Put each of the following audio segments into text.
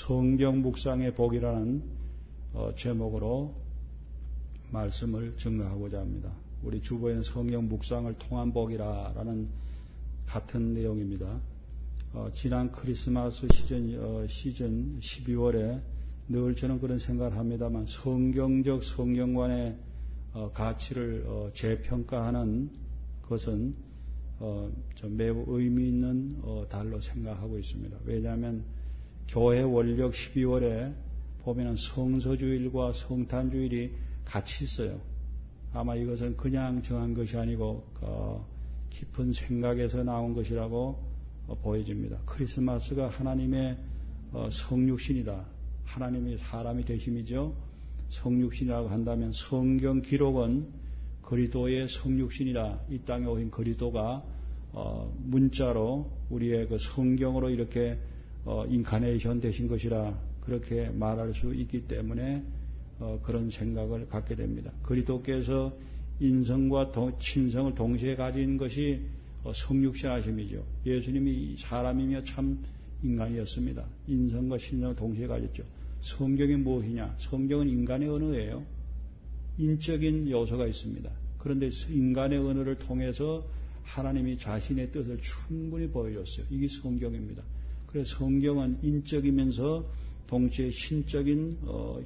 성경 묵상의 복이라는 제목으로 말씀을 증거하고자 합니다. 우리 주보에는 성경 묵상을 통한 복이라는 같은 내용입니다. 지난 크리스마스 시즌 12월에 늘 저는 그런 생각을 합니다만 성경적 성경관의 가치를 재평가하는 것은 매우 의미 있는 달로 생각하고 있습니다. 왜냐하면 교회 원력 12월에 보면 성서주일과 성탄주일이 같이 있어요. 아마 이것은 그냥 정한 것이 아니고 깊은 생각에서 나온 것이라고 보여집니다. 크리스마스가 하나님의 성육신이다. 하나님이 사람이 되심이죠. 성육신이라고 한다면 성경 기록은 그리스도의 성육신이라, 이 땅에 오신 그리스도가 문자로 우리의 그 성경으로 이렇게 인카네이션 되신 것이라 그렇게 말할 수 있기 때문에 그런 생각을 갖게 됩니다. 그리스도께서 인성과 친성을 동시에 가진 것이 성육신하심이죠. 예수님이 사람이며 참 인간이었습니다. 인성과 신성을 동시에 가졌죠. 성경이 무엇이냐? 성경은 인간의 언어예요. 인적인 요소가 있습니다. 그런데 인간의 언어를 통해서 하나님이 자신의 뜻을 충분히 보여줬어요. 이게 성경입니다. 그래서 성경은 인적이면서 동시에 신적인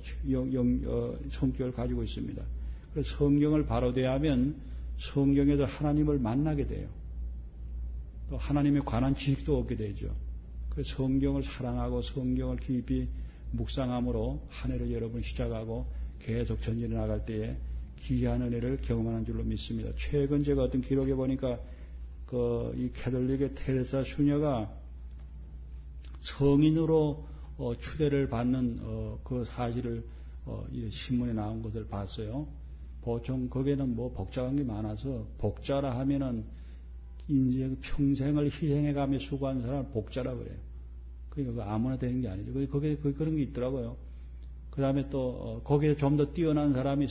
성격을 가지고 있습니다. 그래서 성경을 바로 대하면 성경에서 하나님을 만나게 돼요. 또 하나님에 관한 지식도 얻게 되죠. 그래서 성경을 사랑하고 성경을 깊이 묵상함으로 한 해를 여러분 시작하고 계속 전진해 나갈 때에 기이한 은혜를 경험하는 줄로 믿습니다. 최근 제가 어떤 기록에 보니까 이 캐톨릭의 테레사 수녀가 성인으로 추대를 받는 그 사실을 신문에 나온 것을 봤어요. 보통 거기에는 복잡한 게 많아서 복자라 하면은 인생 평생을 희생해가며 수고한 사람을 복자라 그래요. 그러니까 아무나 되는 게 아니죠. 거기에 그런 게 있더라고요. 그 다음에 또 거기에 좀 더 뛰어난 사람이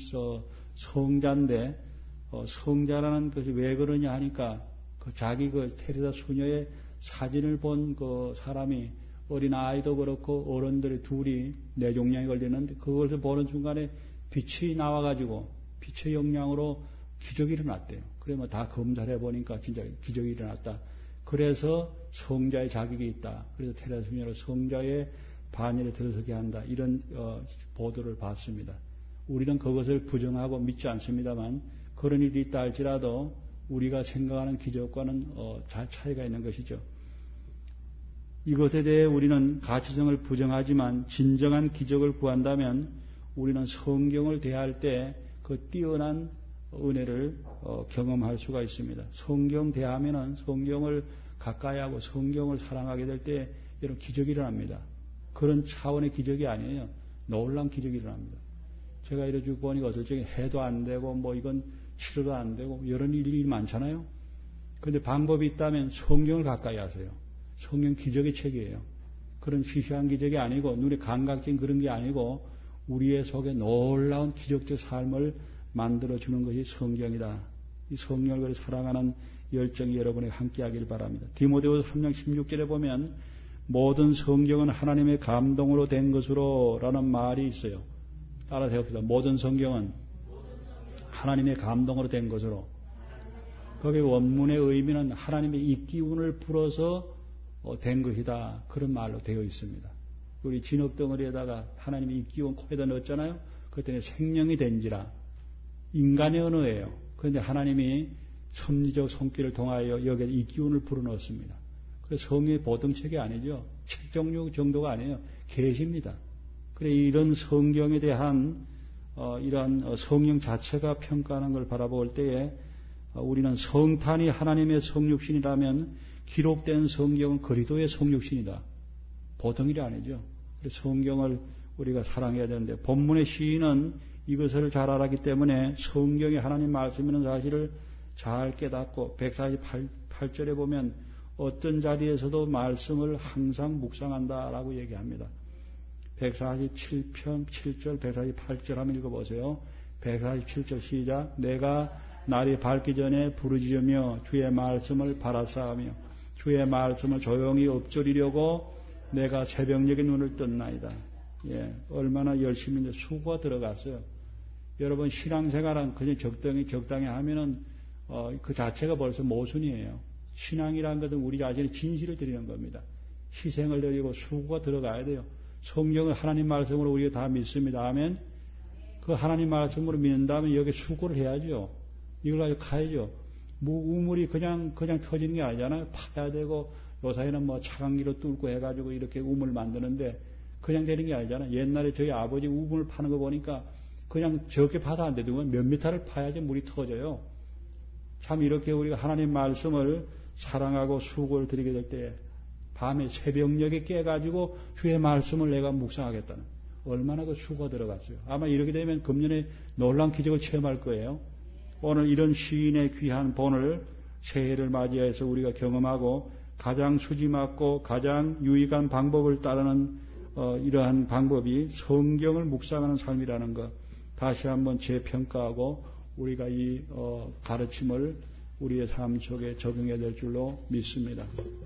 성자인데 성자라는 것이 왜 그러냐 하니까 자기 테레사 수녀의 사진을 본 그 사람이 어린 아이도 그렇고 어른들이 둘이 뇌종양이 걸리는데 그것을 보는 순간에 빛이 나와가지고 빛의 영향으로 기적이 일어났대요. 그러면 다 검사를 해보니까 진짜 기적이 일어났다. 그래서 성자의 자격이 있다. 그래서 테레사 수녀로 성자의 반열에 들어서게 한다. 이런 보도를 봤습니다. 우리는 그것을 부정하고 믿지 않습니다만 그런 일이 있다 할지라도 우리가 생각하는 기적과는 차이가 있는 것이죠. 이것에 대해 우리는 가치성을 부정하지만 진정한 기적을 구한다면 우리는 성경을 대할 때 그 뛰어난 은혜를 경험할 수가 있습니다. 성경 대하면은 성경을 가까이 하고 성경을 사랑하게 될 때 이런 기적이 일어납니다. 그런 차원의 기적이 아니에요. 놀라운 기적이 일어납니다. 제가 이러고 보니까 어떨 적에 해도 안 되고 이건 치료도 안 되고 이런 일이 많잖아요. 그런데 방법이 있다면 성경을 가까이 하세요. 성경 기적의 책이에요. 그런 시시한 기적이 아니고 눈에 감각적인 그런 게 아니고 우리의 속에 놀라운 기적적 삶을 만들어주는 것이 성경이다. 이 성경을 사랑하는 열정이 여러분에게 함께하길 바랍니다. 디모데후서 3장 16절에 보면 모든 성경은 하나님의 감동으로 된 것으로 라는 말이 있어요. 따라서 해봅시다. 모든 성경은 하나님의 감동으로 된 것으로. 거기에 원문의 의미는 하나님의 입기운을 불어서 된 것이다. 그런 말로 되어 있습니다. 우리 진흙덩어리에다가 하나님의 입기운 코에다 넣었잖아요. 그랬더니 생명이 된지라. 인간의 언어예요. 그런데 하나님이 섭리적 손길을 통하여 여기에 입기운을 불어넣었습니다. 그래서 성경의 보통책이 아니죠. 책 종류 정도가 아니에요. 계시입니다. 그래 이런 성경에 대한 이러한 성령 자체가 평가하는 걸 바라볼 때에 우리는 성탄이 하나님의 성육신이라면 기록된 성경은 그리스도의 성육신이다. 보통 일이 아니죠. 성경을 우리가 사랑해야 되는데 본문의 시인은 이것을 잘 알았기 때문에 성경이 하나님 말씀이라는 사실을 잘 깨닫고 148절에 보면 어떤 자리에서도 말씀을 항상 묵상한다라고 얘기합니다. 147편 7절 148절 한번 읽어보세요. 147절 시작. 내가 날이 밝기 전에 부르짖으며 주의 말씀을 바라싸우며 주의 말씀을 조용히 엎조리려고 내가 새벽녘에 눈을 떴나이다. 예, 얼마나 열심히 수고가 들어갔어요. 여러분 신앙생활은 그냥 적당히 하면은 그 자체가 벌써 모순이에요. 신앙이라는 것은 우리 자신의 진실을 드리는 겁니다. 희생을 드리고 수고가 들어가야 돼요. 성경을 하나님 말씀으로 우리가 다 믿습니다. 아멘. 그 하나님 말씀으로 믿는다면 여기 수고를 해야죠. 이걸 가지고 가야죠. 뭐 우물이 그냥 터지는 게 아니잖아요. 파야 되고 요사이는 뭐 차강기로 뚫고 해가지고 이렇게 우물 만드는데 그냥 되는 게 아니잖아요. 옛날에 저희 아버지 우물 파는 거 보니까 그냥 적게 파도 안 되더만 몇 미터를 파야지 물이 터져요. 참 이렇게 우리가 하나님 말씀을 사랑하고 수고를 드리게 될 때 밤에 새벽녘에 깨가지고 주의 말씀을 내가 묵상하겠다는 얼마나 그 수고가 들어갔어요. 아마 이렇게 되면 금년에 놀라운 기적을 체험할 거예요. 오늘 이런 시인의 귀한 본을 새해를 맞이해서 우리가 경험하고 가장 수지맞고 가장 유익한 방법을 따르는 이러한 방법이 성경을 묵상하는 삶이라는 것 다시 한번 재평가하고 우리가 이 가르침을 우리의 삶 속에 적용해야 될 줄로 믿습니다.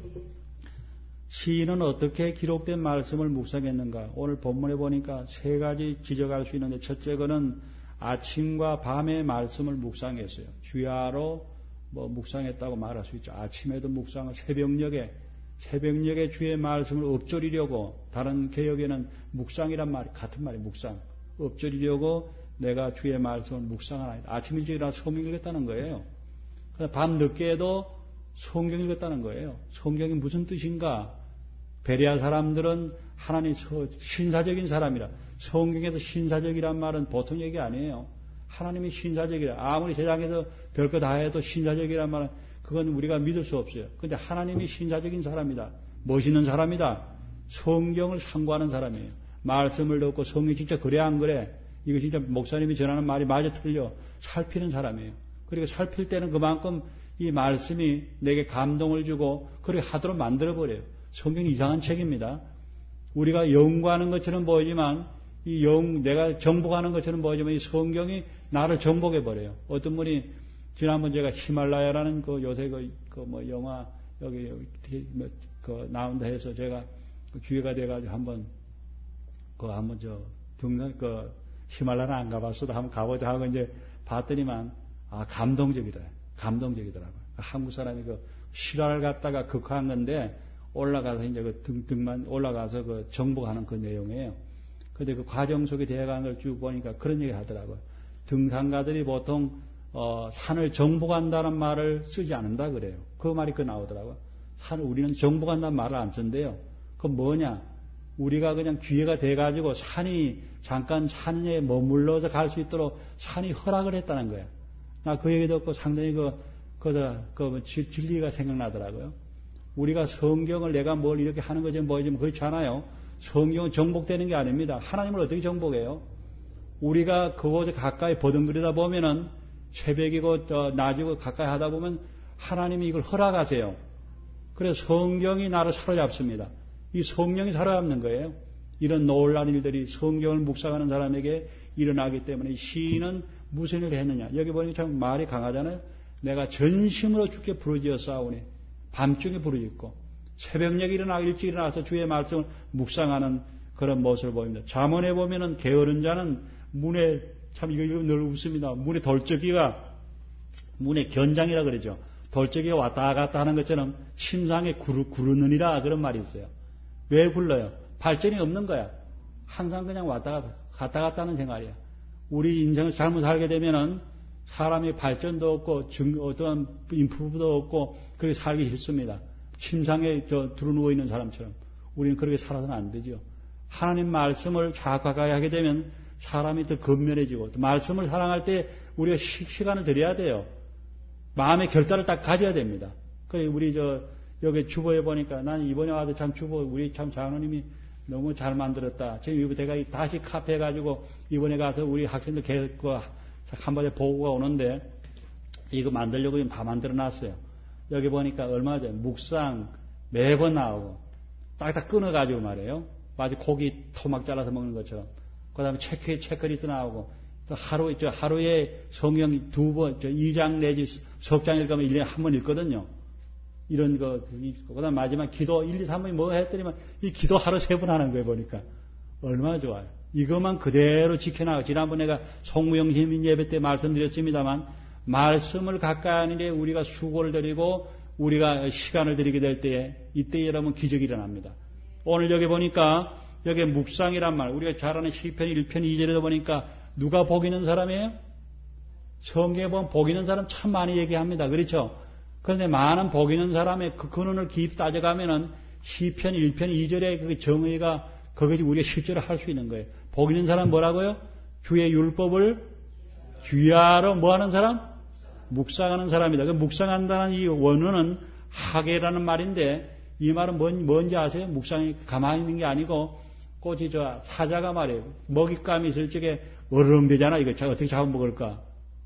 시인은 어떻게 기록된 말씀을 묵상했는가? 오늘 본문에 보니까 세 가지 지적할 수 있는데 첫째 거는 아침과 밤의 말씀을 묵상했어요. 주야로 묵상했다고 말할 수 있죠. 아침에도 묵상을 새벽녘에 주의 말씀을 엎조리려고 다른 개혁에는 묵상이란 말이 같은 말이 묵상. 엎조리려고 내가 주의 말씀을 묵상하나이다. 아침 일찍 일어나 성경 읽었다는 거예요. 밤 늦게도 성경 읽었다는 거예요. 성경이 무슨 뜻인가? 베레아 사람들은 하나님 신사적인 사람이라. 성경에서 신사적이란 말은 보통 얘기 아니에요. 하나님이 신사적이라. 아무리 세상에서 별거 다 해도 신사적이란 말은 그건 우리가 믿을 수 없어요. 그런데 하나님이 신사적인 사람이다. 멋있는 사람이다. 성경을 상고하는 사람이에요. 말씀을 듣고 성경이 진짜 그래 안 그래? 이거 진짜 목사님이 전하는 말이 맞아 틀려? 살피는 사람이에요. 그리고 살필 때는 그만큼 이 말씀이 내게 감동을 주고 그렇게 하도록 만들어버려요. 성경이 이상한 책입니다. 우리가 연구하는 것처럼 보이지만 내가 정복하는 것처럼 보이지만 이 성경이 나를 정복해버려요. 어떤 분이 지난번 제가 히말라야라는 요새 영화 여기 나온다 해서 제가 기회가 돼가지고 한번 등산 히말라야는 안 가봤어도 한번 가보자 하고 이제 봤더니만 감동적이더라고요. 한국 사람이 실화를 갖다가 극화한 건데 올라가서 이제 등만 올라가서 정복하는 그 내용이에요. 근데 그 과정 속에 대해가는 걸 쭉 보니까 그런 얘기 하더라고요. 등산가들이 보통 산을 정복한다는 말을 쓰지 않는다 그래요. 그 말이 나오더라고요. 우리는 정복한다는 말을 안 쓴대요. 그건 뭐냐? 우리가 그냥 기회가 돼가지고 잠깐 산에 머물러서 갈 수 있도록 산이 허락을 했다는 거예요. 나 그 얘기 듣고 상당히 진리가 생각나더라고요. 우리가 성경을 내가 뭘 이렇게 하는 것처럼 보이지만 그렇지 않아요. 성경은 정복되는 게 아닙니다. 하나님을 어떻게 정복해요? 우리가 그곳에 가까이 버둥거리다 보면은 새벽이고 낮이고 가까이 하다 보면 하나님이 이걸 허락하세요. 그래서 성경이 나를 사로잡습니다. 이 성령이 사로잡는 거예요. 이런 놀라운 일들이 성경을 묵상하는 사람에게 일어나기 때문에 시인은 무슨 일을 했느냐. 여기 보니까 참 말이 강하잖아요. 내가 전심으로 주께 부르짖어 싸우니 밤중에 부르짖고 새벽녘에 일찍 일어나서 주의 말씀을 묵상하는 그런 모습을 보입니다. 잠언에 보면은 게으른 자는 문에 참 이거 늘 웃습니다. 문에 돌적이가 문에 견장이라 그러죠. 돌적이가 왔다 갔다 하는 것처럼 침상에 구르느니라 그런 말이 있어요. 왜 굴러요? 발전이 없는 거야. 항상 그냥 왔다 갔다 하는 생활이야. 우리 인생을 잘못 살게 되면은 사람이 발전도 없고 어떠한 인프도 없고 그렇게 살기 싫습니다. 침상에 두루누워 있는 사람처럼 우리는 그렇게 살아서는 안 되죠. 하나님 말씀을 자각하게 하게 되면 사람이 더 건면해지고 또 말씀을 사랑할 때 우리가 시간을 드려야 돼요. 마음의 결단을 딱 가져야 됩니다. 그래 우리 여기 주보에 보니까 나는 이번에 와서 참 우리 참 장로님이 너무 잘 만들었다. 지금 제가 다시 카페 가지고 이번에 가서 우리 학생들 한번에 보고가 오는데 이거 만들려고 지금 다 만들어 놨어요. 여기 보니까 얼마 전에 묵상 매번 나오고 딱딱 끊어가지고 말이에요. 마치 고기 토막 잘라서 먹는 것처럼. 그 다음에 체크리스트 나오고 또 하루에 성경 2장 내지 석 장 읽으면 1년에 한 번 읽거든요. 이런 거, 그 다음 마지막 기도 1, 2, 3분이 뭐 했더니만 이 기도 하루 3번 하는 거예요, 보니까. 얼마나 좋아요. 이것만 그대로 지켜나가. 지난번 내가 송무영 시민 예배 때 말씀드렸습니다만, 말씀을 가까이 하는 게 우리가 수고를 드리고 우리가 시간을 들이게 될 때에 이때 여러분 기적이 일어납니다. 오늘 여기 보니까 여기 묵상이란 말, 우리가 잘 아는 시편 1편 2절에도 보니까 누가 복 있는 사람이에요? 성경에 보면 복 있는 사람 참 많이 얘기합니다. 그렇죠? 그런데 많은 복 있는 사람의 그 근원을 깊이 따져가면은 시편 1편 2절의 그 정의가 그것이 우리가 실제로 할 수 있는 거예요. 복 있는 사람 뭐라고요? 주의 율법을 귀하러 뭐하는 사람? 묵상하는 사람이다. 그 묵상한다는 이 원어는 하게라는 말인데 이 말은 뭔지 아세요? 묵상이 가만히 있는 게 아니고 꽃이 저 사자가 말이에요. 먹잇감이 있을 적에 으르렁대잖아. 이거 어떻게 잡아 먹을까?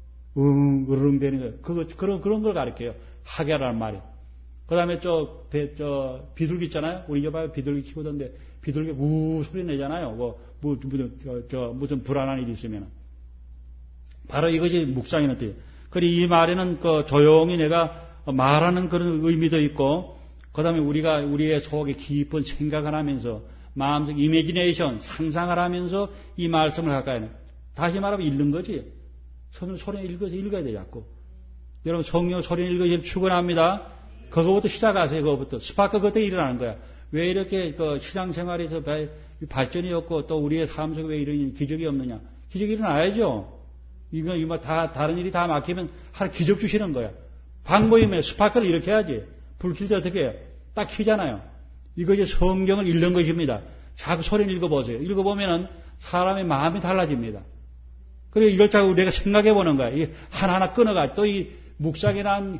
으르렁대는 거. 그런 걸 가르쳐요. 하게라는 말이. 그 다음에 저 비둘기 있잖아요. 우리 집에 비둘기 키우던데 비둘기 우 소리 내잖아요. 무슨 불안한 일이 있으면. 바로 이것이 묵상이는 뜻이에요. 그리고 이 말에는 조용히 내가 말하는 그런 의미도 있고, 그 다음에 우리의 속에 깊은 생각을 하면서, 마음속 이미지네이션, 상상을 하면서 이 말씀을 가까이 해요. 다시 말하면 읽는 거지. 성경 소리에 읽어야 돼, 자꾸. 여러분, 성경 소리에 읽어야 축원합니다. 그거부터 시작하세요, 그거부터. 스파크 그때 일어나는 거야. 왜 이렇게 신앙생활에서 발전이 없고 또 우리의 삶 속에 왜 이런 기적이 없느냐. 기적이 일어나야죠. 이거 다, 다른 일이 다 막히면 하나 기적 주시는 거야. 방법이면 스파크를 이렇게 해야지. 불 킬 때 어떻게 해요? 딱 켜잖아요. 이것이 성경을 읽는 것입니다. 자꾸 소리를 읽어보세요. 읽어보면은 사람의 마음이 달라집니다. 그리고 이걸 자꾸 내가 생각해 보는 거야. 이 하나하나 끊어가. 또 이 묵상이란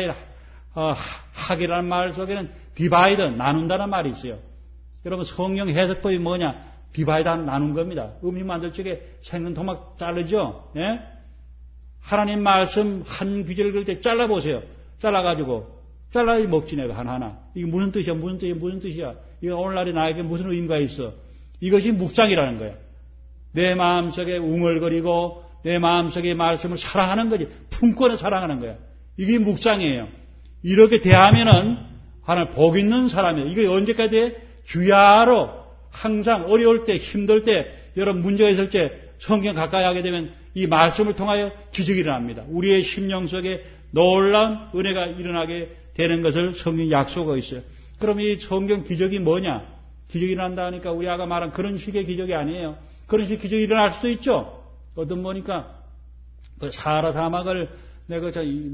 학이라는 말 속에는 디바이드, 나눈다는 말이 있어요. 여러분 성경 해석법이 뭐냐? 디바이드 나눈 겁니다. 음식 만들 적에 생선 토막 자르죠? 예? 하나님 말씀 한 귀절 그릴 때 잘라보세요. 잘라가지고. 잘라야 먹지 내가 하나하나. 이게 무슨 뜻이야? 무슨 뜻이야? 이거 오늘날에 나에게 무슨 의미가 있어? 이것이 묵상이라는 거야. 내 마음속에 웅얼거리고 내 마음속에 말씀을 사랑하는 거지. 품고는 사랑하는 거야. 이게 묵상이에요. 이렇게 대하면은 하나님 복 있는 사람이에요. 이게 언제까지 주야로 항상 어려울 때, 힘들 때, 여러분 문제가 있을 때 성경 가까이 하게 되면 이 말씀을 통하여 기적이 일어납니다. 우리의 심령 속에 놀라운 은혜가 일어나게 되는 것을 성경이 약속하고 있어요. 그럼 이 성경 기적이 뭐냐? 기적이 일어난다 하니까 우리 아까 말한 그런 식의 기적이 아니에요. 그런 식의 기적이 일어날 수도 있죠. 어떤 보니까 그 사하라 사막을 내가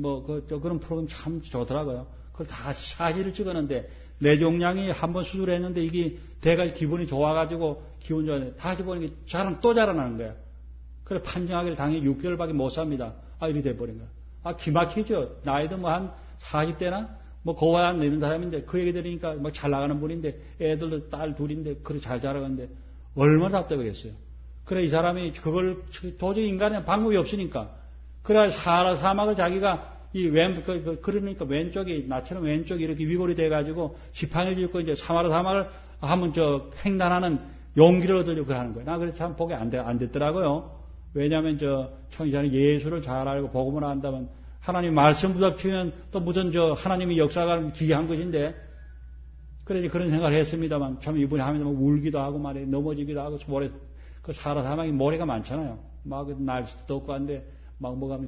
그런 프로그램 참 좋더라고요. 그걸 다 사진을 찍었는데 뇌종양이 한번 수술했는데 이게 대가 기분이 좋아가지고 기분 좋아서 다시 보니까 또 자라나는 거야. 그래 판정하기를 당연히 6개월밖에 못 삽니다. 이렇게 돼버린 거야. 기막히죠. 나이도 한 40대나 고와 안 되는 사람인데 그 얘기 들으니까 잘 나가는 분인데 애들도 딸 둘인데 그래 잘 자라가는데 얼마나 답답하겠어요. 그래 이 사람이 그걸 도저히 인간의 방법이 없으니까 그래 사하라 사막을 자기가 그러니까 왼쪽이, 나처럼 왼쪽이 이렇게 위골이 돼가지고 지팡이를 짚고 이제 사하라 사막을 한번 횡단하는 용기를 얻으려고 하는 거예요. 나 그래서 참 보기 안 됐더라고요. 왜냐하면 청자는 예수를 잘 알고 복음을 안다면 하나님 말씀 부닥치면 또 무슨 하나님의 역사가 기이한 것인데 그래 그런 생각을 했습니다만 참 이분이 하면 울기도 하고 말이에요. 넘어지기도 하고 모래, 그 사하라 사막이 모래가 많잖아요. 날씨도 덥고 한데 뭐가면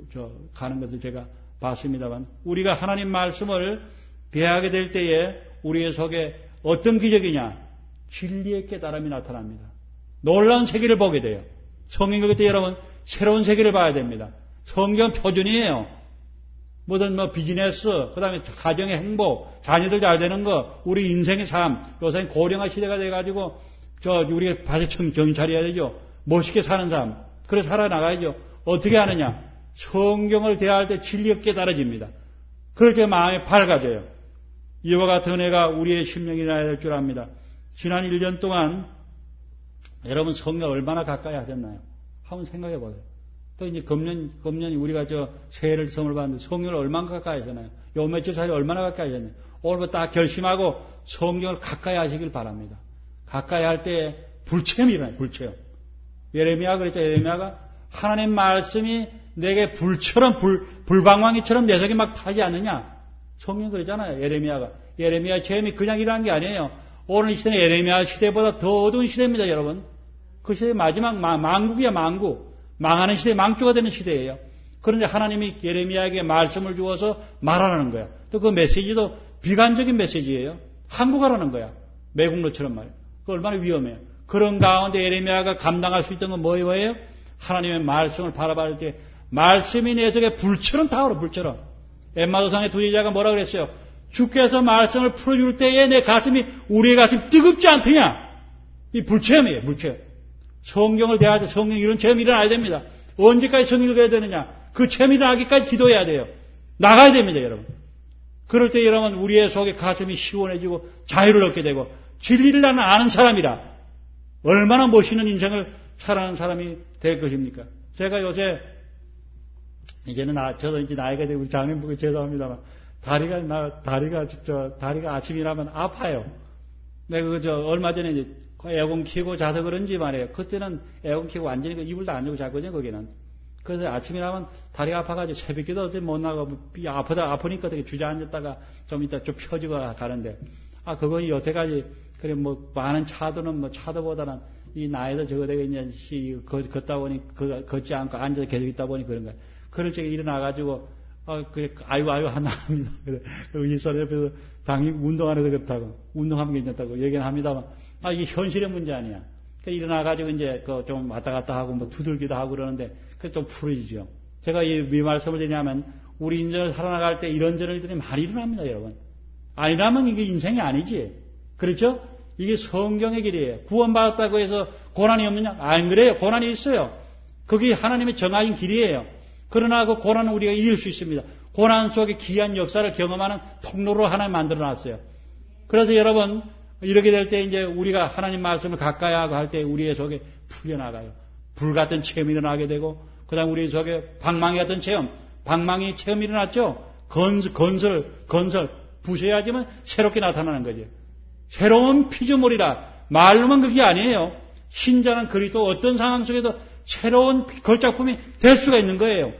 가는 것을 제가 봤습니다만 우리가 하나님 말씀을 배하게 될 때에 우리의 속에 어떤 기적이냐? 진리의 깨달음이 나타납니다. 놀라운 세계를 보게 돼요. 성경 그때 여러분 새로운 세계를 봐야 됩니다. 성경 표준이에요. 뭐든 비즈니스, 그 다음에 가정의 행복, 자녀들 잘 되는 거, 우리 인생의 삶, 요새 고령화 시대가 돼가지고 우리가 다시 정신 차려야 되죠. 멋있게 사는 삶, 그래 살아나가야죠. 어떻게 하느냐? 성경을 대할 때 진리가 깨달아집니다. 그럴 때 마음이 밝아져요. 이와 같은 은혜가 우리의 심령이 나야 될 줄 압니다. 지난 1년 동안 여러분 성경 얼마나 가까이 하셨나요? 한번 생각해 보세요. 또 이제 금년이 우리가 새해를 선물 받는데 성경을 얼마나 가까이 하셨나요? 요 며칠 사이에 얼마나 가까이 하셨나요? 오늘부터 딱 결심하고 성경을 가까이 하시길 바랍니다. 가까이 할 때 불체험이 일어나요. 불체험. 예레미야 그랬죠. 예레미야가 하나님 말씀이 내게 불처럼 불방망이처럼 내 속에 막 타지 않느냐. 성경 그러잖아요. 예레미야 체험이 그냥 일어난 게 아니에요. 오늘 이 시대는 예레미야 시대보다 더 어두운 시대입니다, 여러분. 그 시대의 마지막 망국이야, 망국. 망하는 시대, 망조가 되는 시대예요. 그런데 하나님이 예레미야에게 말씀을 주어서 말하라는 거야. 또 그 메시지도 비관적인 메시지예요. 항복하라는 거야. 매국노처럼 말이에요. 그 얼마나 위험해요. 그런 가운데 예레미야가 감당할 수 있던 건 뭐예요? 하나님의 말씀을 바라볼 때 말씀이 내 속에 불처럼 타오르, 불처럼. 엠마도상의 두 여자가 뭐라 그랬어요? 주께서 말씀을 풀어줄 때에 내 가슴이, 우리의 가슴이 뜨겁지 않더냐? 이 불체험이에요, 불체험. 성경을 대할 때 성경 이런 체험이 일어나야 됩니다. 언제까지 성경을 읽어야 되느냐? 그 체험이 일어나기까지 기도해야 돼요. 나가야 됩니다, 여러분. 그럴 때 여러분, 우리의 속에 가슴이 시원해지고 자유를 얻게 되고 진리를 나는 아는 사람이라 얼마나 멋있는 인생을 살아가는 사람이 될 것입니까? 제가 요새 이제는 저도 이제 나이가 되고 장님 보고 죄송합니다만 다리가 아침이라면 아파요. 내가 얼마 전에 이제 에어컨 켜고 자서 그런지 말이에요. 그때는 에어컨 켜고 완전히 이불도 안 주고 잤거든요, 거기는. 그래서 아침이라면 다리가 아파가지고 새벽에도 어제 못 나가고 아프니까 어떻게 주저앉았다가 좀 이따 좀 펴지고 가는데, 그거 여태까지, 그래, 많은 차도는 차도보다는 이 나이도 적어되고 이제 걷다 보니, 걷지 않고 앉아서 계속 있다 보니 그런 거예요. 그럴 적에 일어나가지고, 아유, 한다 합니다. 그리고 일선 옆에서 당연히 운동하는 거 그렇다고, 운동하면 괜찮다고 얘기는 합니다만, 이게 현실의 문제 아니야. 일어나가지고 이제 좀 왔다 갔다 하고 두들기도 하고 그러는데, 그게 좀 풀어지죠. 제가 이 말씀을 드리냐면, 우리 인생을 살아나갈 때 이런저런 일들이 많이 일어납니다, 여러분. 아니라면 이게 인생이 아니지. 그렇죠? 이게 성경의 길이에요. 구원받았다고 해서 고난이 없느냐? 안 그래요. 고난이 있어요. 그게 하나님의 정하신 길이에요. 그러나 그 고난은 우리가 이길 수 있습니다. 고난 속에 귀한 역사를 경험하는 통로로 하나님 만들어 놨어요. 그래서 여러분, 이렇게 될 때 이제 우리가 하나님 말씀을 가까이 하고 할 때 우리의 속에 풀려나가요. 불 같은 체험이 일어나게 되고, 그 다음 우리 속에 방망이 같은 체험, 방망이 체험이 일어났죠? 건설, 부셔야지만 새롭게 나타나는 거죠. 새로운 피조물이라, 말로만 그게 아니에요. 신자는 그리스도 어떤 상황 속에도 새로운 걸작품이 될 수가 있는 거예요.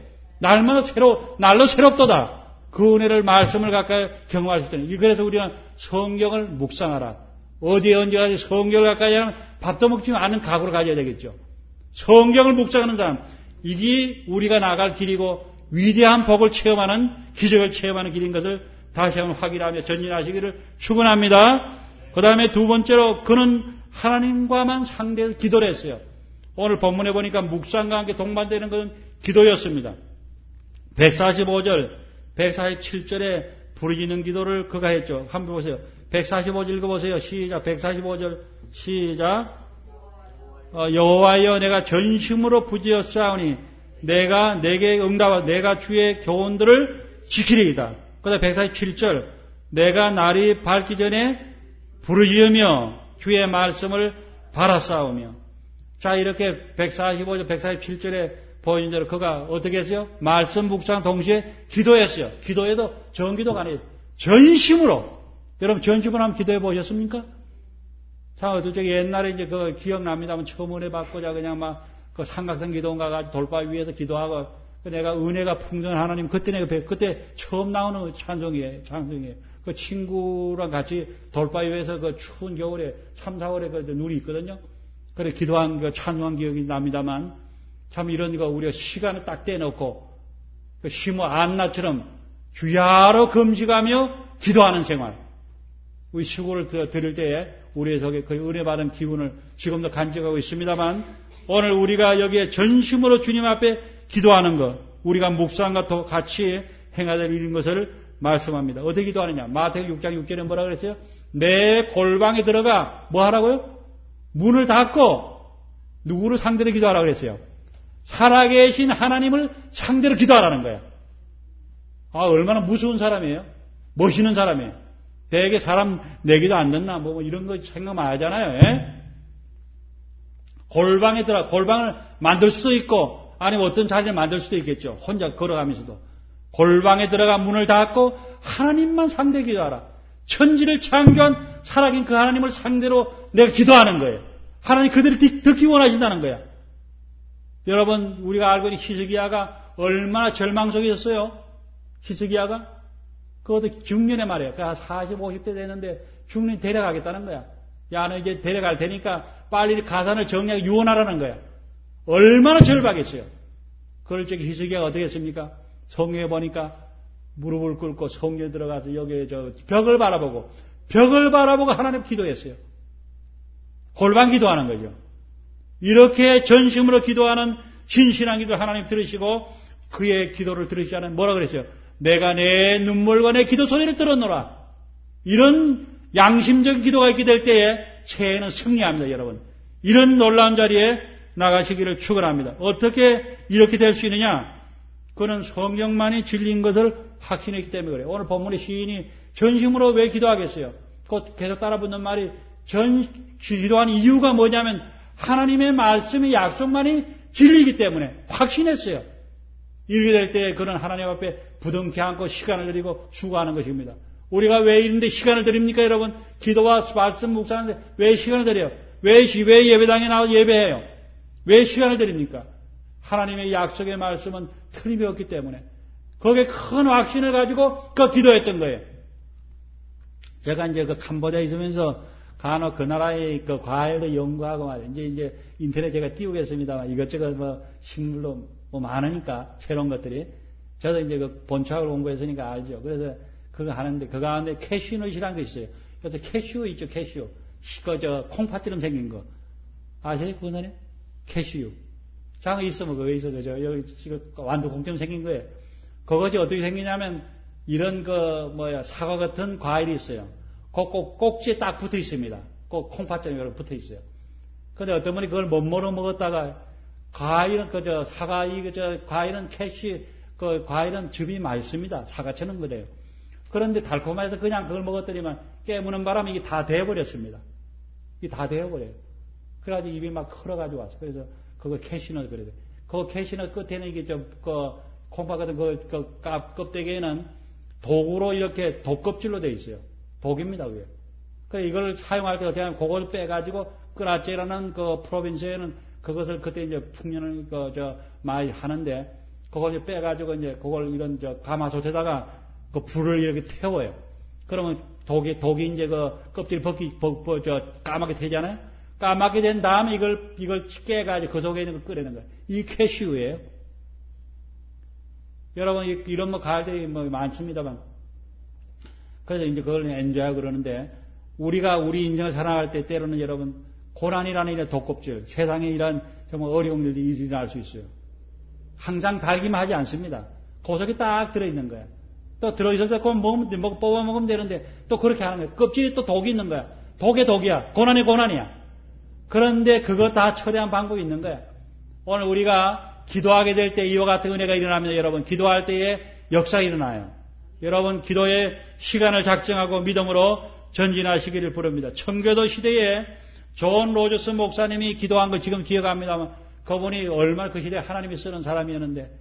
날로 새롭도다. 그 은혜를 말씀을 가까이 경험할 수 있다는. 그래서 우리는 성경을 묵상하라. 어디에 언제까지 성경을 가까이 하면 밥도 먹지 않는 각오를 가져야 되겠죠. 성경을 묵상하는 사람, 이게 우리가 나갈 길이고 위대한 복을 체험하는, 기적을 체험하는 길인 것을 다시 한번 확인하며 전진하시기를 축원합니다. 그 다음에 두 번째로 그는 하나님과만 상대해서 기도를 했어요. 오늘 본문에 보니까 묵상과 함께 동반되는 것은 기도였습니다. 145절, 147절에 부르짖는 기도를 그가 했죠. 한번 보세요. 145절 읽어보세요. 시작. 145절 시작. 여호와여, 내가 전심으로 부지었사오니 내가 내게 응답하고 내가 주의 교훈들을 지키리이다. 그 다음 147절, 내가 날이 밝기 전에 부르짖으며 주의 말씀을 바라싸우며. 자, 이렇게 145절, 147절에 보인 대로 그가 어떻게 했어요? 말씀 묵상 동시에 기도했어요. 기도해도 정기도가 아니에요. 전심으로. 여러분, 전심으로 한번 기도해 보셨습니까? 자, 어떻게 옛날에 이제 그거 기억납니다만 처음 은혜 받고자 그냥 그 삼각선 기도원가 가지고 돌파 위에서 기도하고 내가 은혜가 풍성한 하나님, 그때 처음 나오는 찬송이에요. 그 친구랑 같이 돌바 위에서 그 추운 겨울에 3, 4월에 그 눈이 있거든요. 그래 기도한 그 찬송한 기억이 납니다만 참 이런 거 우리가 시간을 딱 떼놓고 그 시모 안나처럼 주야로 금식하며 기도하는 생활. 우리 시골을 들을 때에 우리의 속에 그 은혜 받은 기분을 지금도 간직하고 있습니다만 오늘 우리가 여기에 전심으로 주님 앞에 기도하는 것, 우리가 묵상과 또 같이 행해야 될 일인 것을 말씀합니다. 어떻게 기도하느냐? 마태복음 6장 6절에 뭐라 그랬어요? 내 골방에 들어가 뭐 하라고요? 문을 닫고 누구를 상대로 기도하라고 그랬어요? 살아계신 하나님을 상대로 기도하라는 거예요. 얼마나 무서운 사람이에요? 멋있는 사람이에요. 대개 사람 내기도 안 듣나? 뭐 이런 거 생각 많이 하잖아요. 예? 골방에 들어가 골방을 만들 수도 있고 아니면 어떤 자리를 만들 수도 있겠죠. 혼자 걸어가면서도. 골방에 들어가 문을 닫고 하나님만 상대로 기도하라. 천지를 창조한 살아계신 그 하나님을 상대로 내가 기도하는 거예요. 하나님 그들이 듣기 원하신다는 거야. 여러분 우리가 알고 있는 히스기야가 얼마나 절망 속에 있었어요. 히스기야가 그것도 중년에 말이에요. 그 40, 50대 됐는데 중년이 데려가겠다는 거야. 야, 너 이제 데려갈 테니까 빨리 가산을 정리하고 유언하라는 거야. 얼마나 절박했어요. 그럴 적에 히스기야가 어떻게 했습니까? 성경에 보니까 무릎을 꿇고 성전에 들어가서 여기에 벽을 바라보고 하나님 기도했어요. 골방 기도하는 거죠. 이렇게 전심으로 기도하는 신실한 기도를 하나님 들으시고 그의 기도를 들으시지 않으면 뭐라 그랬어요? 내가 내 눈물과 내 기도 소리를 들었노라. 이런 양심적인 기도가 있게 될 때에 새해는 승리합니다, 여러분. 이런 놀라운 자리에 나가시기를 축원합니다. 어떻게 이렇게 될 수 있느냐? 그는 성경만이 진리인 것을 확신했기 때문에 그래요. 오늘 본문의 시인이 전심으로 왜 기도하겠어요? 곧 계속 따라붙는 말이 기도한 이유가 뭐냐면 하나님의 말씀의 약속만이 진리이기 때문에 확신했어요. 이렇게 될 때 그는 하나님 앞에 부둥켜 안고 시간을 들이고 수고하는 것입니다. 우리가 왜 이런데 시간을 드립니까, 여러분? 기도와 말씀 묵상하는데 왜 시간을 드려요? 왜 예배당에 나와서 예배해요? 왜 시간을 드립니까? 하나님의 약속의 말씀은 틀림이 없기 때문에 거기에 큰 확신을 가지고 그 기도했던 거예요. 제가 이제 그 캄보디아에 있으면서 간혹 그 나라의 그 과일도 연구하고 말이에요. 이제 인터넷 제가 띄우겠습니다만 이것저것 뭐 식물로 뭐 많으니까 새로운 것들이. 저도 이제 그 본초학을 공부했으니까 알죠. 그래서 그거 하는데 그 가운데 캐슈넛이라는 것이 있어요. 그래서 캐슈 있죠, 캐슈. 콩팥처럼 생긴 거. 아세요, 그거는? 캐슈. 장어 있으면 그거 있어. 여기 지금 완두콩처럼 생긴 거예요. 그것이 어떻게 생기냐면 이런 사과 같은 과일이 있어요. 꼭지에 딱 붙어 있습니다. 꼭 콩팥처럼 이렇게 붙어 있어요. 근데 어떤 분이 그걸 못 먹었다가 과일은 과일은 캐슈, 과일은 즙이 맛있습니다. 사과처럼 그래요. 그런데 달콤해서 그냥 그걸 먹었더니만 깨무는 바람에 이게 다 되어버렸습니다. 이게 다 되어버려요. 그래가지고 입이 막 흘러가지고 왔어. 그래서 그거 캐시넛 그래요. 그 캐시넛 끝에는 이게 콩팥 같은 껍데기에는 독으로 이렇게 독껍질로 되어 있어요. 독입니다, 그게. 그래, 이걸 사용할 때 어떻게 하면 그걸 빼가지고 끄라찌라는 그 프로빈스에는 그것을 그때 이제 풍년을 많이 하는데 그걸 빼가지고 이제 그걸 이런 가마솥에다가 그 불을 이렇게 태워요. 그러면 독이 이제 그 껍질 까맣게 되잖아요. 까맣게 된 다음에 이걸 깨가지고 그 속에 있는 걸 끓이는 거예요. 이 캐슈예요. 여러분, 이런 과일들이 많습니다만. 그래서 이제 그걸 엔조하고 그러는데, 우리 인생을 살아갈 때 때로는 여러분, 고난이라는 이런 독껍질, 세상에 이런 정말 어려운 일이 일어날 수 있어요. 항상 달기만 하지 않습니다. 그 속에 딱 들어있는 거야. 또 들어있어서 그거 뽑아 먹으면 되는데, 또 그렇게 하는 거야. 껍질에 또 독이 있는 거야. 독에 독이야. 고난이야. 그런데 그거 다 처리한 방법이 있는 거야. 오늘 우리가 기도하게 될 때 이와 같은 은혜가 일어납니다. 여러분, 기도할 때에 역사가 일어나요. 여러분, 기도의 시간을 작정하고 믿음으로 전진하시기를 부릅니다. 청교도 시대에 존 로저스 목사님이 기도한 걸 지금 기억합니다만, 그분이 얼마나 그 시대에 하나님이 쓰는 사람이었는데,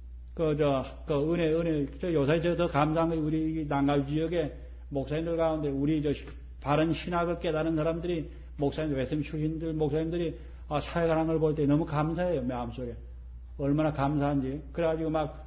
요새 더 감사한 게 우리 난갈 지역의 목사님들 가운데 우리 바른 신학을 깨달은 사람들이 목사님들, 외선 출신들, 목사님들이 사역하는 걸 볼 때 너무 감사해요, 마음속에. 얼마나 감사한지. 그래가지고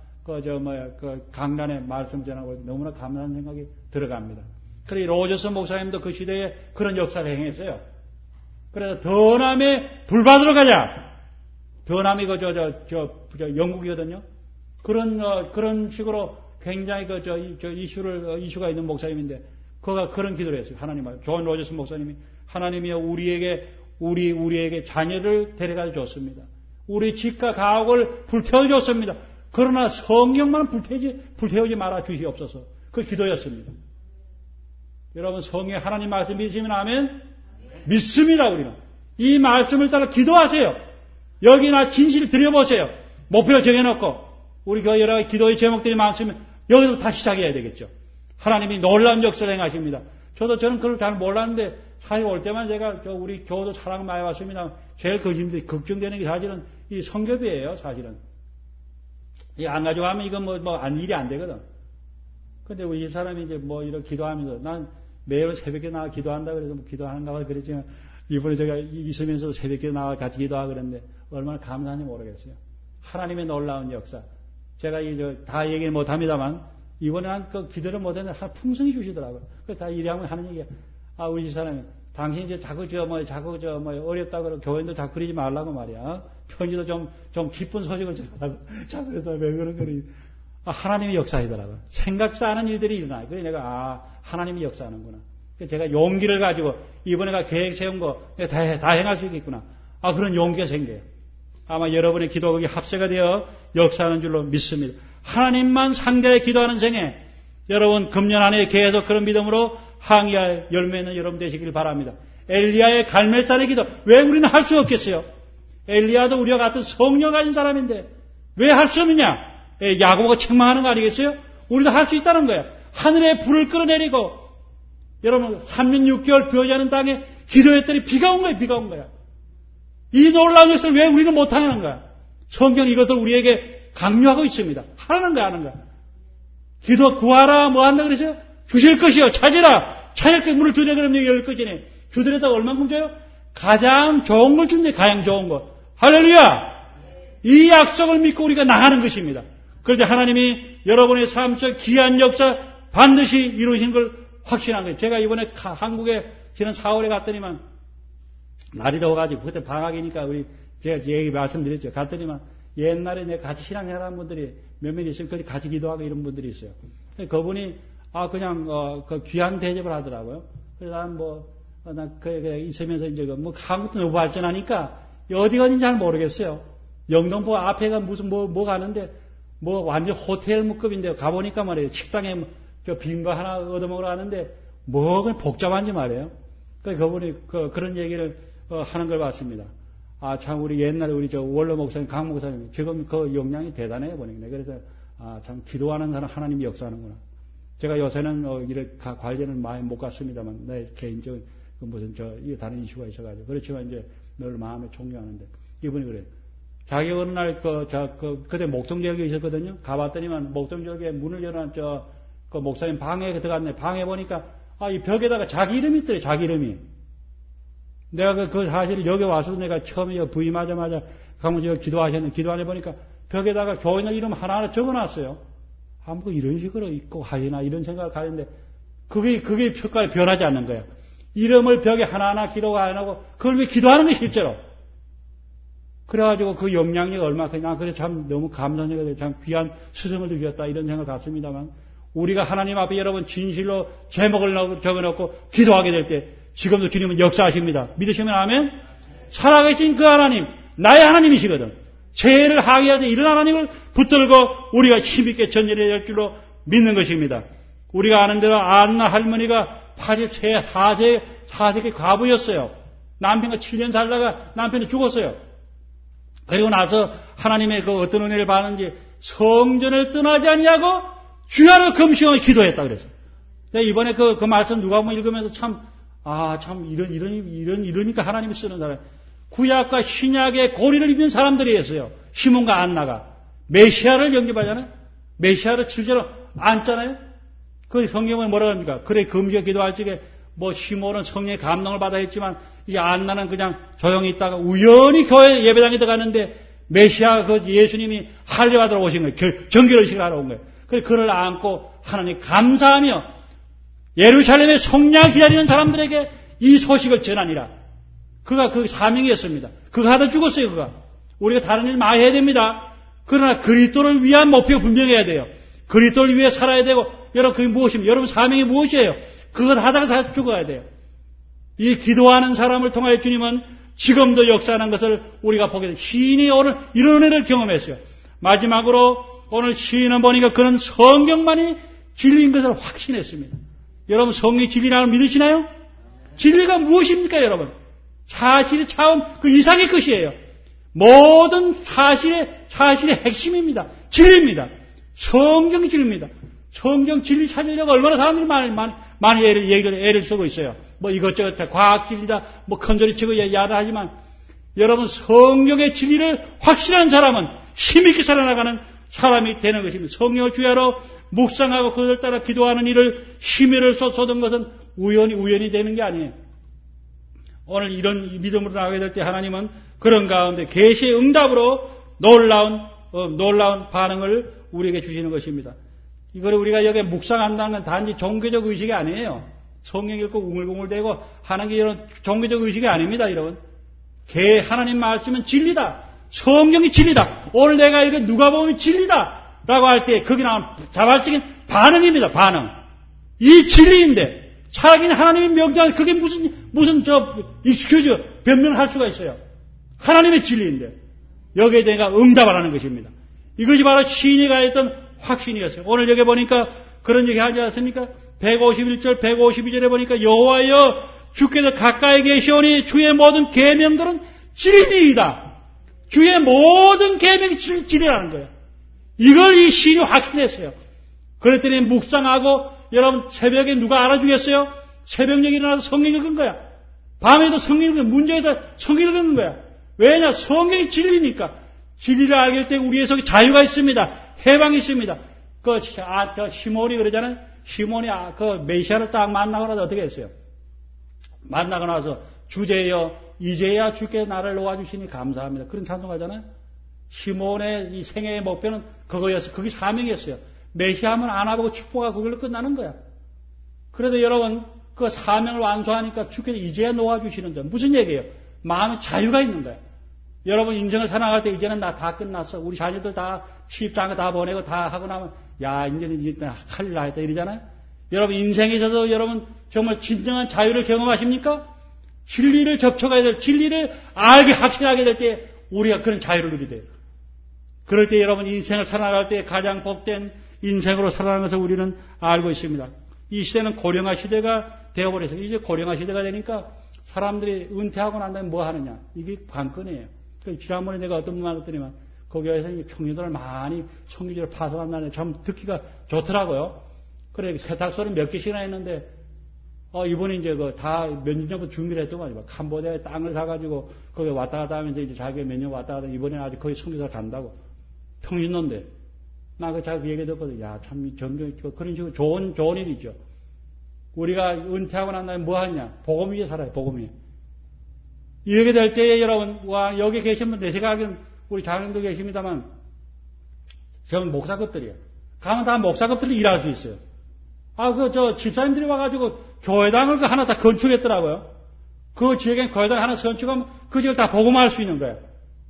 강단에 말씀 전하고 너무나 감사한 생각이 들어갑니다. 그래, 로저스 목사님도 그 시대에 그런 역사를 행했어요. 그래서 더남에 불받으러 가자! 더남이 영국이거든요. 그런 식으로 굉장히 이슈가 있는 목사님인데, 그가 그런 기도를 했어요. 하나님 앞에. 존 로저스 목사님이, 하나님이여 우리에게 자녀를 데려가 줬습니다. 우리 집과 가옥을 불태워 줬습니다. 그러나 성경만 불태우지 말아 주시옵소서. 그 기도였습니다. 여러분, 성경 하나님 말씀 믿으시면 아멘? 믿습니다, 우리는. 이 말씀을 따라 기도하세요. 여기나 진실을 드려보세요. 목표를 정해놓고, 우리 교회 여러 가지 기도의 제목들이 많으면 여기서 다시 시작해야 되겠죠. 하나님이 놀라운 역사를 행하십니다. 저는 그걸 잘 몰랐는데, 사실 올 때만 제가 우리 교도 사랑 많이 왔습니다. 제일 걱정되는 게 사실은 이 성교비예요, 사실은. 이 안 가져가면 이건 일이 안 되거든. 근데 우리 집 사람이 이제 이렇게 기도하면서, 난 매일 새벽에 나와 기도한다 그래서 기도하는가 봐 그랬지만, 이번에 제가 있으면서 새벽에 나와 같이 기도하고 그랬는데, 얼마나 감사한지 모르겠어요. 하나님의 놀라운 역사. 제가 다 얘기는 못 합니다만, 이번에 그 기도를 못했는데 풍성히 주시더라고요. 그래서 다 일하면 하는 얘기야. 우리 집사람이 당신이 이제 자꾸 어렵다 그러고 교인도 자꾸 그러지 말라고 말이야. 편지도 좀 기쁜 소식을 전하고. 자, 그래서 왜 그런 거니? 하나님이 역사하더라고요. 생각지 않은 일들이 일어나요. 그래서 내가, 하나님이 역사하는구나. 그래서 제가 용기를 가지고 이번에가 계획 세운 거 다 행할 수 있겠구나. 그런 용기가 생겨요. 아마 여러분의 기도가 합세가 되어 역사하는 줄로 믿습니다. 하나님만 상대해 기도하는 생에 여러분 금년 안에 계속 그런 믿음으로 항의할 열매 있는 여러분 되시길 바랍니다. 엘리야의 갈멜산의 기도 왜 우리는 할 수 없겠어요? 엘리야도 우리와 같은 성령 가진 사람인데 왜 할 수 없느냐? 야고보가 책망하는 거 아니겠어요? 우리도 할 수 있다는 거예요. 하늘에 불을 끌어내리고 여러분 3년 6개월 비 오지 않은 땅에 기도했더니 비가 온 거예요. 비가 온 거야. 이 놀라운 것을 왜 우리는 못하는 거야? 성경은 이것을 우리에게 강요하고 있습니다. 하라는 거야, 하는 거야. 기도 구하라, 뭐 한다 그러죠? 주실 것이요. 찾으라. 찾을 것 문을 두드려 그러면 열 것이네. 두드렸다가 얼만큼 줘요? 가장 좋은 걸 준대, 가장 좋은 거. 할렐루야! 이 약속을 믿고 우리가 나가는 것입니다. 그런데 하나님이 여러분의 삶 속 귀한 역사 반드시 이루신 걸 확신한 거예요. 제가 이번에 한국에 지난 4월에 갔더니만 날이 더워가지고 그때 방학이니까 제가 얘기 말씀드렸죠. 갔더니만 옛날에 내가 같이 신앙생활한 분들이 몇몇 있으면 거기 같이 기도하고 이런 분들이 있어요. 그분이 그냥 그 귀한 대접을 하더라고요. 그래서 난 있으면서 이제 한국도 너무 발전하니까 어디 가는지 잘 모르겠어요. 영등포 앞에가 무슨 뭐 가는데 완전 호텔 무급인데 가보니까 말이에요. 식당에 빈 거 하나 얻어먹으러 가는데 그냥 복잡한지 말이에요. 그분이 그런 얘기를 하는 걸 봤습니다. 참 우리 옛날에 우리 원로 목사님 강 목사님 지금 그 역량이 대단해요 보니까. 그래서 참 기도하는 사람 하나님이 역사하는구나. 제가 요새는 이렇게 관리는 많이 못 갔습니다만 내 개인적인 이게 다른 이슈가 있어가지고 그렇지만 이제 늘 마음에 존경하는데 이분이 그래요. 자기 어느 날 그때 목동지역에 있었거든요. 가봤더니만 목동지역에 문을 열어놓은 그 목사님 방에 들어갔네. 방에 보니까 이 벽에다가 자기 이름이 있더래. 자기 이름이. 내가 그 사실을 여기 와서 내가 처음에 부임하자마자 가면 기도하셨는데 기도 안에 보니까 벽에다가 교인의 이름 하나하나 적어놨어요. 이런 식으로 있고 하이나 이런 생각을 하는데 그게 평가에 변하지 않는 거예요. 이름을 벽에 하나하나 기록 안 하고 그걸 왜 기도하는 게 실제로. 그래가지고 그 영향력이 얼마나 그래서 참 너무 감사해요. 참 귀한 스승을 주셨다 이런 생각을 갖습니다만 우리가 하나님 앞에 여러분 진실로 제목을 적어놓고 기도하게 될 때 지금도 주님은 역사하십니다. 믿으시면 아멘? 살아계신 그 하나님 나의 하나님이시거든. 죄를 항의할 때 이런 하나님을 붙들고 우리가 힘있게 전진해야 될 줄로 믿는 것입니다. 우리가 아는 대로 안나 할머니가 84세 과부였어요. 남편과 7년 살다가 남편이 죽었어요. 그리고 나서 하나님의 그 어떤 은혜를 받는지 성전을 떠나지 아니하고 주야를 금식하며 기도했다 그랬어요. 이번에 그 말씀 누가 한번 읽으면서 참 이러니까 하나님이 쓰는 사람. 구약과 신약의 고리를 입은 사람들이 있어요. 시몬과 안나가. 메시아를 영접하잖아요. 메시아를 실제로 안잖아요. 그 성경은 뭐라고 합니까? 그래, 금식에 기도할 적에 시몬은 성령의 감동을 받아 했지만 이 안나는 그냥 조용히 있다가 우연히 교회 예배당에 들어가는데 메시아 예수님이 할례받으러 오신 거예요. 정결의식을 하러 온 거예요. 그래서 그를 안고 하나님 감사하며 예루살렘의 성령을 기다리는 사람들에게 이 소식을 전하니라. 그가 그 사명이었습니다. 그가 하다 죽었어요, 그가. 우리가 다른 일 많이 해야 됩니다. 그러나 그리스도를 위한 목표가 분명해야 돼요. 그리스도를 위해 살아야 되고, 여러분 그게 무엇입니까? 여러분 사명이 무엇이에요? 그것 하다가 죽어야 돼요. 이 기도하는 사람을 통하여 주님은 지금도 역사하는 것을 우리가 보게 돼요. 시인이 오늘 이런 은혜를 경험했어요. 마지막으로 오늘 시인은 보니까 그런 성경만이 진리인 것을 확신했습니다. 여러분 성경이 진리라는 걸 믿으시나요? 진리가 무엇입니까, 여러분? 사실이 참 그 이상의 것이에요. 모든 사실의 핵심입니다. 진리입니다. 성경이 진리입니다. 성경 진리 찾으려고 얼마나 사람들이 많이 애를 쓰고 있어요. 이것저것 과학 진리다, 컨저리 치고 야다 하지만 여러분 성경의 진리를 확신한 사람은 힘있게 살아나가는 사람이 되는 것입니다. 성령을 주야로 묵상하고 그것을 따라 기도하는 일을 심혈을 쏟은 것은 우연이 되는 게 아니에요. 오늘 이런 믿음으로 나가게 될 때 하나님은 그런 가운데 계시의 응답으로 놀라운 반응을 우리에게 주시는 것입니다. 이걸 우리가 여기에 묵상한다는 건 단지 종교적 의식이 아니에요. 성경 읽고 웅글웅글대고 하는 게 이런 종교적 의식이 아닙니다, 여러분. 하나님 말씀은 진리다. 성경이 진리다. 오늘 내가 이거 누가 보면 진리다. 라고 할 때 거기 나온 자발적인 반응입니다, 반응. 이 진리인데, 살아계신 하나님의 명령, 그게 무슨 익스큐즈, 변명할 수가 있어요. 하나님의 진리인데, 여기에 대해서 응답하라는 것입니다. 이것이 바로 시인이 가했던 확신이었어요. 오늘 여기 보니까 그런 얘기 하지 않습니까? 151절, 152절에 보니까 여호와여 주께서 가까이 계시오니 주의 모든 계명들은 진리이다. 주의 모든 계명이 진리라는 거예요. 이걸 이 시인이 확신했어요. 그랬더니 묵상하고 여러분 새벽에 누가 알아주겠어요? 새벽에 일어나서 성경 읽은 거야. 밤에도 성경 읽은 문제에서 성경 읽는 거야. 왜냐? 성경이 진리니까. 진리를 알게 때 우리의 속에 자유가 있습니다. 해방이 있습니다. 시몬이 그러잖아요. 시몬이 메시아를 딱 만나고 나서 어떻게 했어요? 만나고 나서 주제여 이제야 주께 나를 놓아주시니 감사합니다. 그런 찬송하잖아요. 시몬의 이 생애의 목표는 그거였어요. 그게 사명이었어요. 메시아만 안아보고 축복하고 그걸로 끝나는 거야. 그래도 여러분 그 사명을 완수하니까 주께서 이제야 놓아주시는데 무슨 얘기예요? 마음에 자유가 있는 거야. 여러분 인생을 살아갈 때 이제는 나 다 끝났어. 우리 자녀들 다 시집장가 다 보내고 다 하고 나면 야 이제는 할 일 다 했다 이러잖아요. 여러분 인생에 있어서 여러분 정말 진정한 자유를 경험하십니까? 진리를 접촉해야 될, 진리를 알게 확신하게 될 때 우리가 그런 자유를 누리게 돼요. 그럴 때 여러분 인생을 살아갈 때 가장 복된 인생으로 살아가는 것을 우리는 알고 있습니다. 이 시대는 고령화 시대가 되어버려서 이제 고령화 시대가 되니까 사람들이 은퇴하고 난 다음에 뭐 하느냐. 이게 관건이에요. 지난번에 내가 어떤 분 만났더니만 거기에서 평신도를 많이 성교제를 파송한다는데 참 듣기가 좋더라고요. 그래 세탁소를 몇 개씩이나 했는데 이번에 이제 다 몇 년 전부터 준비를 했더만 캄보디아에 땅을 사가지고 거기 왔다 갔다 하면서 이제 자기가 몇 년 왔다 갔다 이번에는 아직 거기 성교사 간다고 평신도인데 나 자기 얘기 듣거든. 야 참 정경 그런 식으로 좋은 일이죠. 우리가 은퇴하고 난 다음에 뭐 하냐? 복음 위에 살아요. 복음 위에. 이렇게 될 때에 여러분, 와, 여기 계신 분, 내 생각에는 우리 장님도 계십니다만, 저는 목사급들이에요. 가면 다 목사급들이 일할 수 있어요. 집사님들이 와가지고 교회당을 하나 다 건축했더라고요. 그 지역에 교회당 하나 건축하면 그 지역을 다 복음할 수 있는 거예요.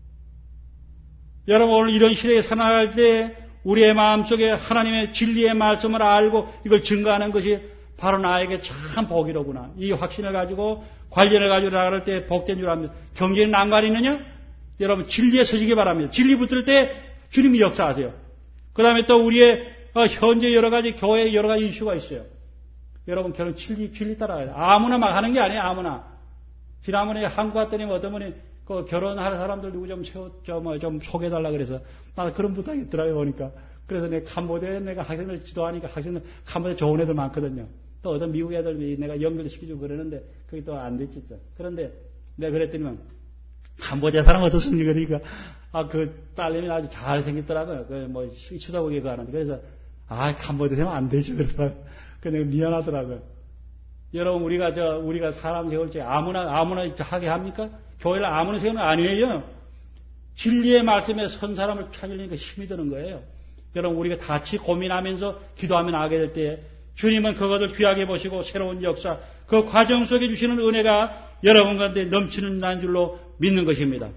여러분, 오늘 이런 시대에 살아갈 때 우리의 마음속에 하나님의 진리의 말씀을 알고 이걸 증거하는 것이 바로 나에게 참 복이로구나. 이 확신을 가지고 관련을 가지고 나갈 때 복된 줄 압니다. 경제에 난관이 있느냐? 여러분 진리에 서시기 바랍니다. 진리 붙을 때 주님이 역사하세요. 그 다음에 또 우리의 현재 여러 가지 교회에 여러 가지 이슈가 있어요. 여러분 결국 진리 따라가야 돼요. 아무나 막 하는 게 아니에요. 아무나. 지난번에 한국 왔더니 어떤 분이 결혼할 사람들 누구 좀 소개해달라 그래서 나 그런 부탁이 있더라고요. 보니까. 그래서 내가 캄보디아에 내가 학생들 지도하니까 학생들 캄보디아 좋은 애들 많거든요. 또 어떤 미국 애들 내가 연결도 시키고 그러는데 그게 또 안 됐지. 그런데 내가 그랬더니만 캄보디아 사람 어떻습니까? 그러니까 그 딸내미 아주 잘 생겼더라고요. 쳐다보게 하는데 그래서 캄보디아 사람 안 되죠. 그러더라고요. 그래서 내가 미안하더라고요. 여러분 우리가 사람 세울 때 아무나 하게 합니까? 교회를 아무나 세우는 거 아니에요. 진리의 말씀에 선 사람을 찾으려니까 힘이 드는 거예요. 여러분 우리가 같이 고민하면서 기도하면 하게 될 때 주님은 그것을 귀하게 보시고 새로운 역사 그 과정 속에 주시는 은혜가 여러분 가운데 넘치는 난 줄로 믿는 것입니다.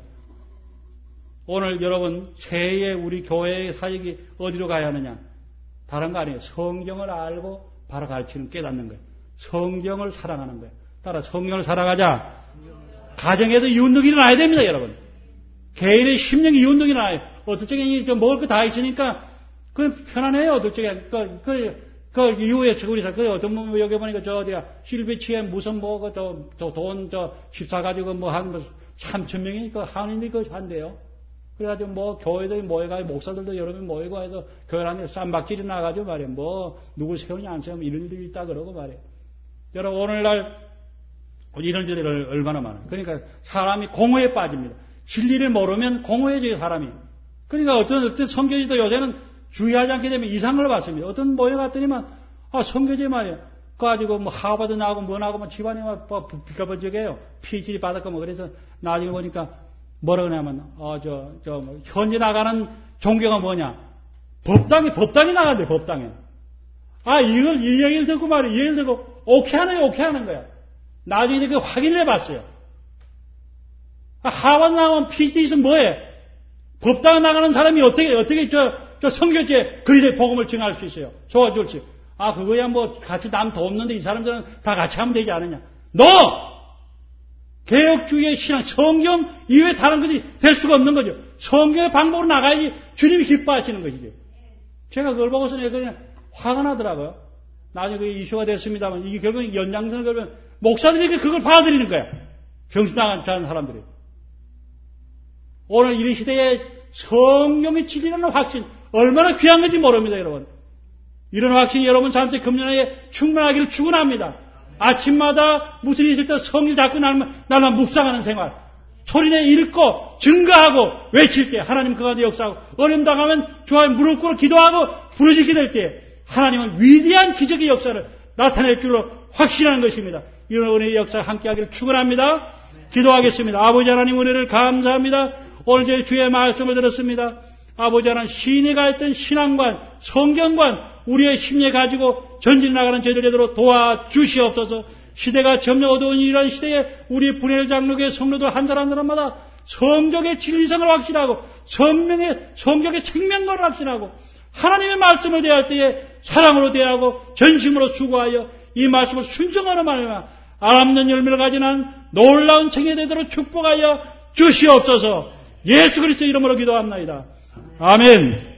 오늘 여러분 새해에 우리 교회의 사역이 어디로 가야 하느냐? 다른 거 아니에요. 성경을 알고 바로 가르치는 깨닫는 거예요. 성경을 사랑하는 거예요. 따라 성경을 사랑하자. 가정에도 이운동이 일어나야 됩니다, 여러분. 개인의 심령이 이운동이 일어나요. 어떨 적에 좀 먹을 거 다 있으니까 그건 편안해요. 어떨 적에 그 이후에 우리사 어떤 분 여기 보니까 어디가 실비치에 무슨 돈 집사 가지고 한 3,000명이 한인들이 한대요. 그래가지고 교회도 모여가지고 목사들도 여러 명 모이고 해서 교회 안에 쌈박질이 나가지고 말이에요. 누굴 세우냐 안 세우냐 이런 일들이 있다 그러고 말이에요. 여러분 오늘날 이런 일들이 얼마나 많아요. 그러니까 사람이 공허에 빠집니다. 진리를 모르면 공허해져요 사람이. 그러니까 어떤 선교지도 요새는 주의하지 않게 되면 이상을 받습니다. 어떤 모여 갔더니만 선교지 말이에요. 가지고 하버드 나오고 뭐 나오고 집안이 비까번쩍해요. PhD 받았고 그래서 나중에 보니까 뭐라 그러냐면 현재 나가는 종교가 뭐냐? 법당이 나가야 돼. 법당에. 이걸 이 얘기를 듣고 말이야. 이 얘기를 듣고 오케이 하는 거야. 나중에 그 확인을 해봤어요. 하원 나오면 PhD 있으면 뭐해? 법당 나가는 사람이 어떻게 저 성교제 그리스도의 복음을 증할 수 있어요? 도와줄 수. 그거야 뭐 같이 남 더 없는데 이 사람들은 다 같이 하면 되지 않느냐? 개혁주의의 신앙, 성경 이외에 다른 것이 될 수가 없는 거죠. 성경의 방법으로 나가야지 주님이 기뻐하시는 것이죠. 제가 그걸 보고서 그냥 화가 나더라고요. 나중에 그게 이슈가 됐습니다만 이게 결국 연장선을 걸면 목사들이 그걸 받아들이는 거야. 정신 나간 사람들이. 오늘 이 시대에 성령의 진리라는 확신 얼마나 귀한 건지 모릅니다, 여러분. 이런 확신이 여러분 삶에 금년에 충만하기를 축원합니다. 아침마다 무슨 일이 있을 때 성경 잡고 날만 묵상하는 생활. 소리내 읽고 증거하고 외칠 때 하나님 그 가운데 역사하고 어려움 당하면 주하에 무릎 꿇어 기도하고 부르짖게 될 때 하나님은 위대한 기적의 역사를 나타낼 줄로 확신하는 것입니다. 이런 은혜의 역사 함께하기를 축원합니다. 기도하겠습니다. 아버지 하나님 은혜를 감사합니다. 오늘 저희 주의 말씀을 들었습니다. 아버지 하나님 신이 가했던 신앙관, 성경관 우리의 심리에 가지고 전진 나가는 저희들 제대로 도와주시옵소서. 시대가 점점 어두운 이런 시대에 우리 분열 장로교의 성도들 한 사람 한 사람마다 성경의 진리성을 확신하고 성경의 생명관을 확신하고 하나님의 말씀을 대할 때에 사랑으로 대하고 전심으로 수고하여 이 말씀을 순종하는 말이나 알없는 열매를 가지는 놀라운 생애 되도록 축복하여 주시옵소서. 예수 그리스도 이름으로 기도합나이다. 아멘.